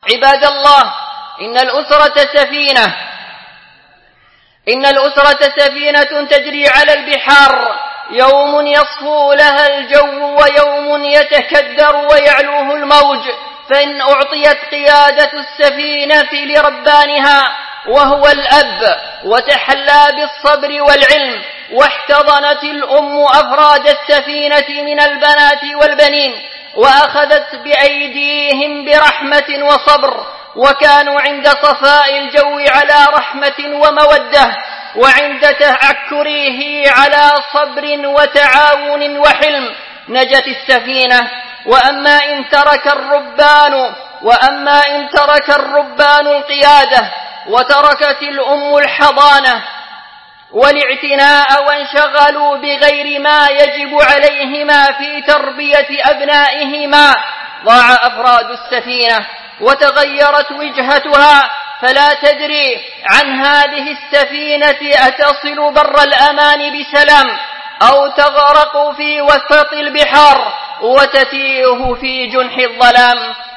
عباد الله، إن الأسرة سفينة تجري على البحار، يوم يصفو لها الجو ويوم يتكدر ويعلوه الموج، فإن أعطيت قيادة السفينة لربانها وهو الأب وتحلى بالصبر والعلم، واحتضنت الأم أفراد السفينة من البنات والبنين وأخذت بأيديهم برحمة وصبر، وكانوا عند صفاء الجو على رحمة ومودة، وعند تعكره على صبر وتعاون وحلم، نجت السفينة. وأما إن ترك الربان القيادة وتركت الأم الحضانة والاعتناء وانشغلوا بغير ما يجب عليهما في تربية أبنائهما، ضاع أفراد السفينة وتغيرت وجهتها، فلا تدري عن هذه السفينة أتصل بر الأمان بسلام أو تغرق في وسط البحار وتتيه في جنح الظلام.